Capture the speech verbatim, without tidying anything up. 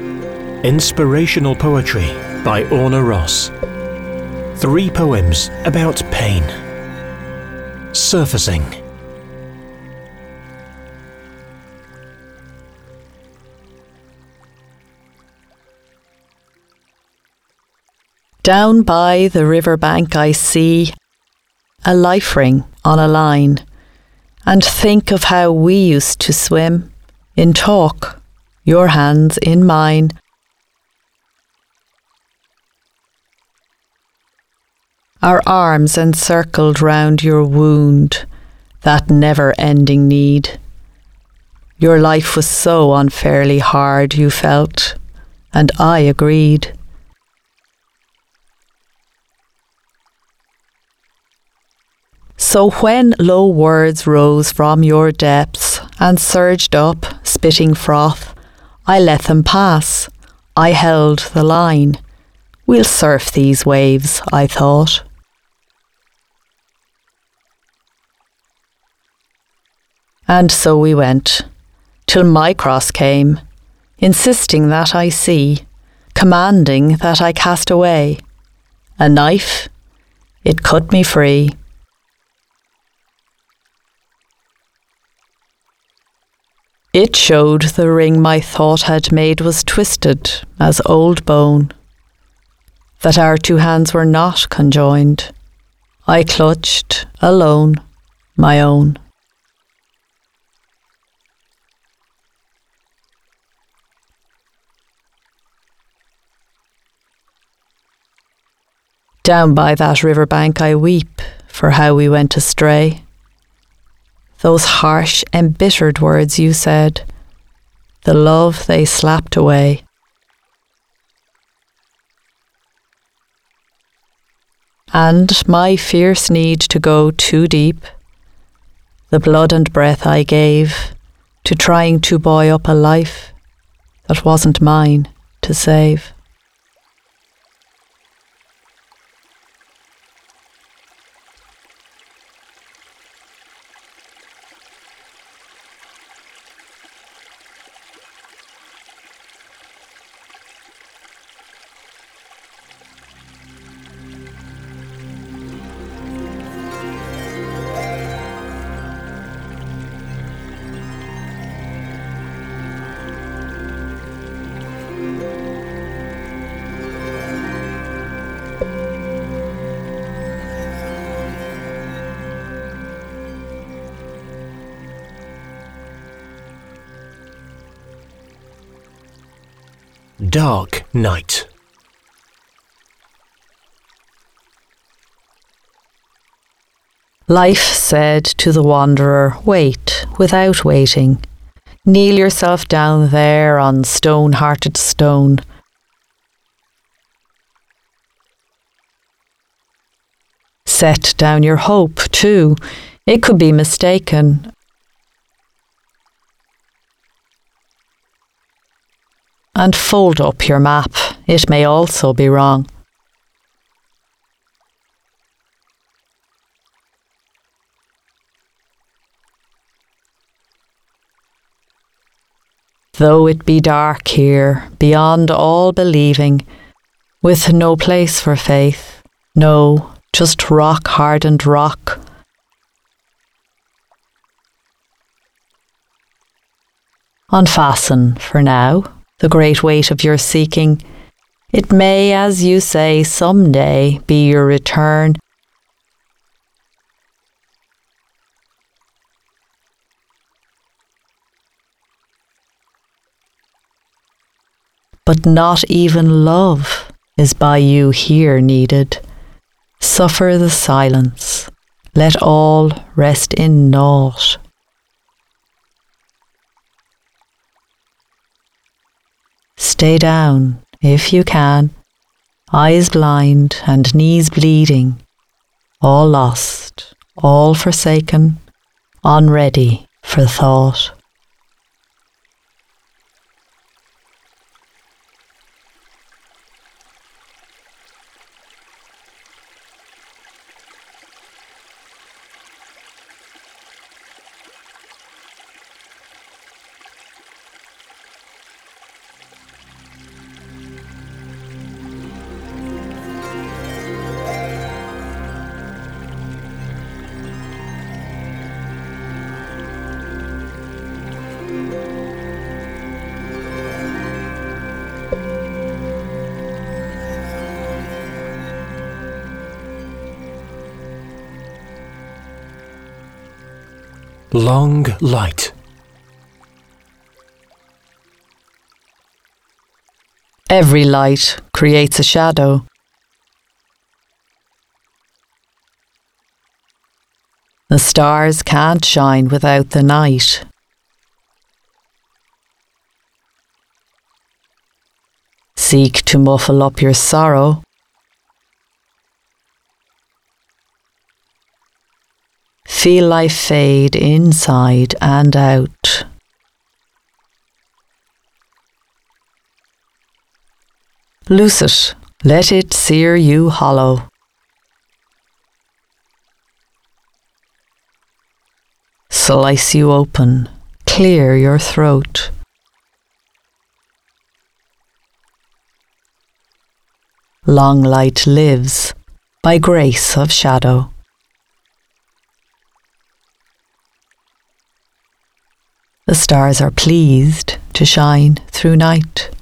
Inspirational Poetry by Orna Ross. Three poems about pain. Surfacing. Down by the riverbank I see a life ring on a line, and think of how we used to swim in talk, your hands in mine. Our arms encircled round your wound, that never-ending need. Your life was so unfairly hard, you felt, and I agreed. So when low words rose from your depths and surged up, spitting froth, I let them pass. I held the line. We'll surf these waves, I thought. And so we went, till my cross came, insisting that I see, commanding that I cast away. A knife, it cut me free. It showed the ring my thought had made was twisted as old bone, that our two hands were not conjoined. I clutched, alone, my own. Down by that riverbank I weep for how we went astray. Those harsh, embittered words you said, the love they slapped away. And my fierce need to go too deep, the blood and breath I gave to trying to buoy up a life that wasn't mine to save. Dark Night. Life said to the wanderer, wait, without waiting. Kneel yourself down there on stone-hearted stone. Set down your hope, too. It could be mistaken. And fold up your map. It may also be wrong. Though it be dark here, beyond all believing, with no place for faith, no, just rock-hardened rock. Unfasten, for now, the great weight of your seeking. It may, as you say, some day be your return. But not even love is by you here needed. Suffer the silence. Let all rest in naught. Stay down, if you can, eyes blind and knees bleeding, all lost, all forsaken, unready for thought. long light. Every light creates a shadow. The stars can't shine without the night. Seek to muffle up your sorrow. Feel life fade inside and out. Loose it, let it sear you hollow. Slice you open, clear your throat. Long light lives by grace of shadow. The stars are pleased to shine through night.